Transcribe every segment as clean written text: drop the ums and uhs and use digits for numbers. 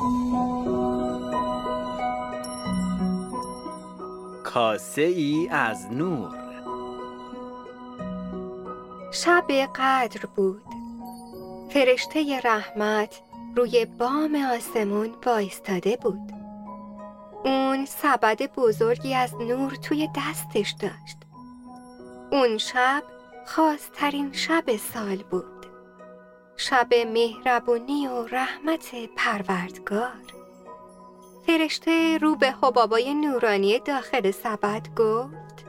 کاسه ای از نور. شب قدر بود. فرشته رحمت روی بام آسمون وایستاده بود. اون سبد بزرگی از نور توی دستش داشت. اون شب خاص‌ترین شب سال بود. شب مهربونی و رحمت پروردگار. فرشته رو به حبابای نورانی داخل سبد گفت: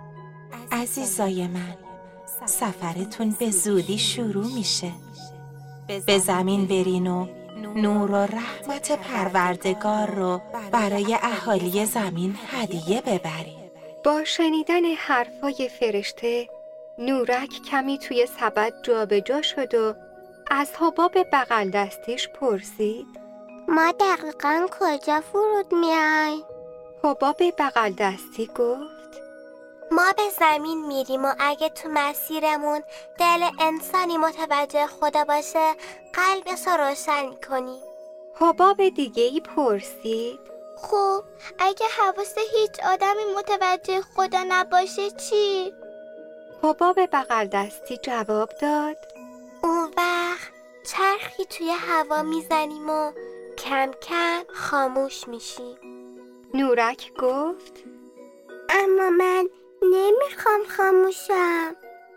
عزیزای من، سفرتون به زودی شروع میشه. به زمین برین و نور و رحمت پروردگار رو برای اهالی زمین هدیه ببرین. با شنیدن حرفای فرشته، نورک کمی توی سبد جابجا شد و از حباب بغل دستیش پرسید: ما دقیقاً کجا فرود میایم؟ حباب بغل دستی گفت: ما به زمین میریم و اگه تو مسیرمون دل انسانی متوجه خدا باشه قلبش رو روشن کنیم. حباب دیگه‌ای پرسید: خب اگه حواس هیچ آدمی متوجه خدا نباشه چی؟ حباب بغل دستی جواب داد: اون وقت چرخی توی هوا میزنیم و کم کم خاموش میشیم. نورک گفت: اما من نمیخوام خاموشم.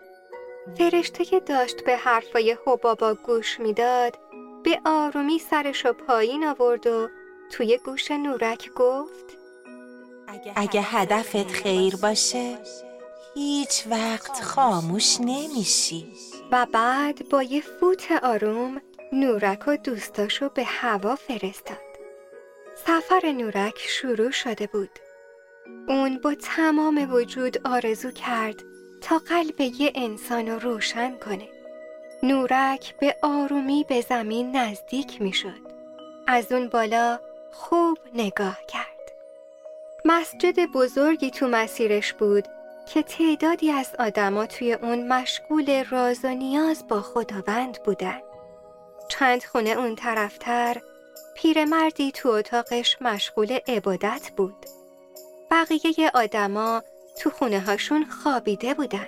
فرشته که داشت به حرفای حبابا گوش میداد، به آرومی سرشو پایین آورد و توی گوش نورک گفت: اگه هدفت خیر باشه هیچ وقت خاموش نمیشی. و بعد با یه فوت آروم نورک و دوستاشو به هوا فرستاد. سفر نورک شروع شده بود. اون با تمام وجود آرزو کرد تا قلب یه انسان رو روشن کنه. نورک به آرومی به زمین نزدیک می شد. از اون بالا خوب نگاه کرد. مسجد بزرگی تو مسیرش بود که تعدادی از آدما توی اون مشغول راز و نیاز با خداوند بودن. چند خونه اون طرفتر پیرمردی تو اتاقش مشغول عبادت بود. بقیه آدما تو خونه هاشون خوابیده بودن.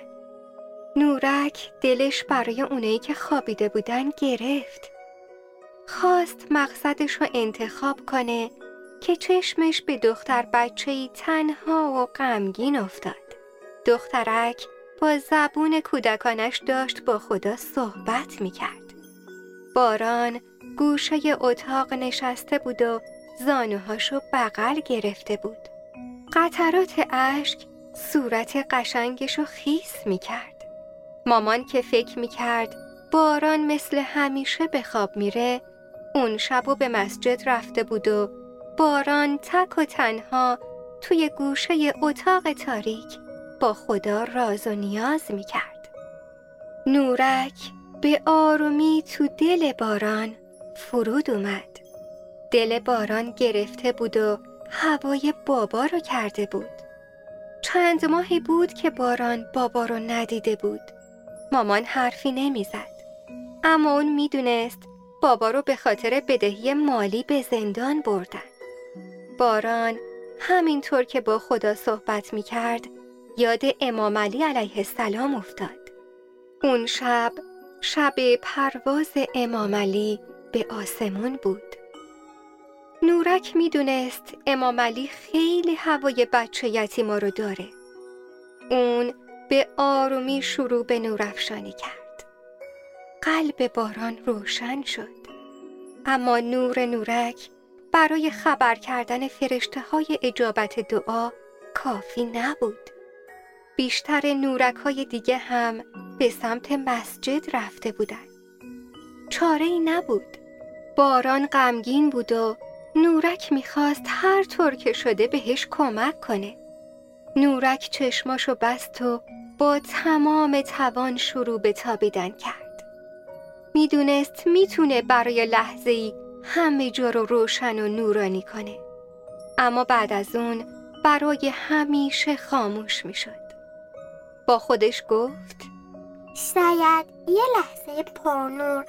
نورک دلش برای اونایی که خوابیده بودن گرفت. خواست مقصدش رو انتخاب کنه که چشمش به دختر بچه‌ای تنها و غمگین افتاد. دخترک با زبون کودکانش داشت با خدا صحبت می‌کرد. باران گوشه اتاق نشسته بود و زانوهاشو بغل گرفته بود. قطرات اشک صورت قشنگشو خیس می‌کرد. مامان که فکر می‌کرد باران مثل همیشه به خواب میره، اون شبو به مسجد رفته بود و باران تک و تنها توی گوشه اتاق تاریک با خدا راز و نیاز می‌کرد. نورک به آرومی تو دل باران فرود اومد. دل باران گرفته بود و هوای بابا رو کرده بود. چند ماهی بود که باران بابا رو ندیده بود. مامان حرفی نمیزد. اما اون میدونست بابا رو به خاطر بدهی مالی به زندان بردن. باران همینطور که با خدا صحبت میکرد یاد امام علی علیه السلام افتاد. اون شب پرواز امام علی به آسمون بود. نورک میدونست امام علی خیلی هوای بچه یتیما رو داره. اون به آرومی شروع به نورافشانی کرد. قلب باران روشن شد. اما نور نورک برای خبر کردن فرشته‌های اجابت دعا کافی نبود. بیشتر نورک‌های دیگه هم به سمت مسجد رفته بودن. چاره‌ای نبود. باران غمگین بود و نورک میخواست هر طور که شده بهش کمک کنه. نورک چشماشو بست و با تمام توان شروع به تابیدن کرد. میدونست میتونه برای لحظه‌ای همه جا رو روشن و نورانی کنه. اما بعد از اون برای همیشه خاموش میشد. با خودش گفت: شاید یه لحظه پرنور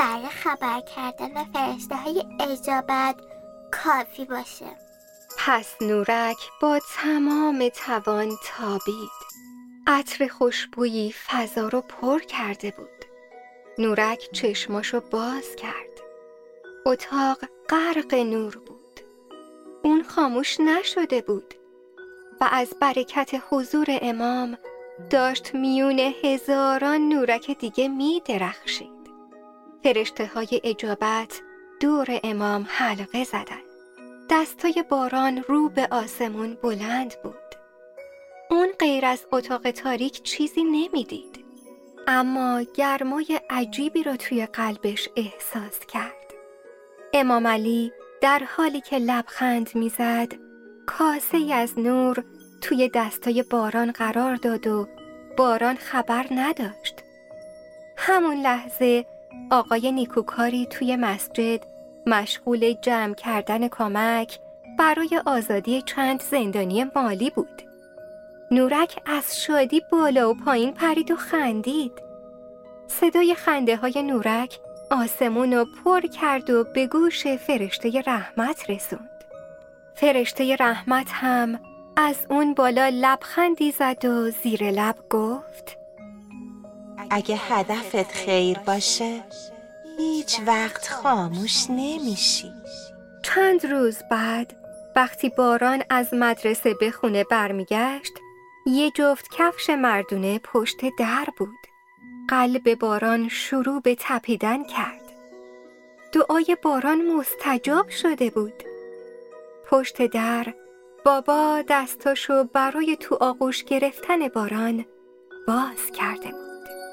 برای خبر کردن فرشته های اجابت کافی باشه. پس نورک با تمام توان تابید. عطر خوشبویی فضا رو پر کرده بود. نورک چشماشو باز کرد. اتاق غرق نور بود. اون خاموش نشده بود و از برکت حضور امام داشت میون هزاران نورک دیگه می درخشید. فرشته های اجابت دور امام حلقه زدند. دستای باران رو به آسمون بلند بود. اون غیر از اتاق تاریک چیزی نمیدید، اما گرمای عجیبی را توی قلبش احساس کرد. امام علی در حالی که لبخند میزد، کاسه‌ای از نور توی دستای باران قرار داد و باران خبر نداشت. همون لحظه آقای نیکوکاری توی مسجد مشغول جمع کردن کمک برای آزادی چند زندانی مالی بود. نورک از شادی بالا و پایین پرید و خندید. صدای خنده های نورک آسمون رو پر کرد و به گوش فرشته رحمت رسوند. فرشته رحمت هم از اون بالا لبخندی زد و زیر لب گفت: اگه هدفت خیر باشه هیچ وقت خاموش نمیشی. چند روز بعد وقتی باران از مدرسه به خونه برمیگشت، یه جفت کفش مردونه پشت در بود. قلب باران شروع به تپیدن کرد. دعای باران مستجاب شده بود. پشت در بابا دستاشو برای تو آغوش گرفتن باران باز کرده بود.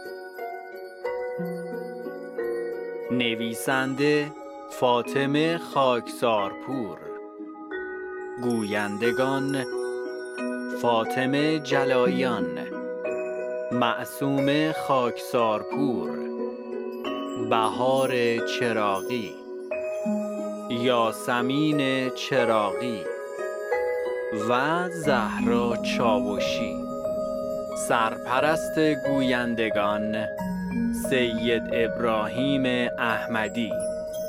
نویسنده فاطمه خاکسارپور، گویندگان فاطمه جلاییان، معصومه خاکسارپور، بهار چراغی، یاسمین چراغی و زهرا چاوشی. سرپرست گویندگان سید ابراهیم احمدی.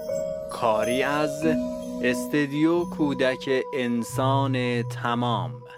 کاری از استدیو کودک انسان تمام.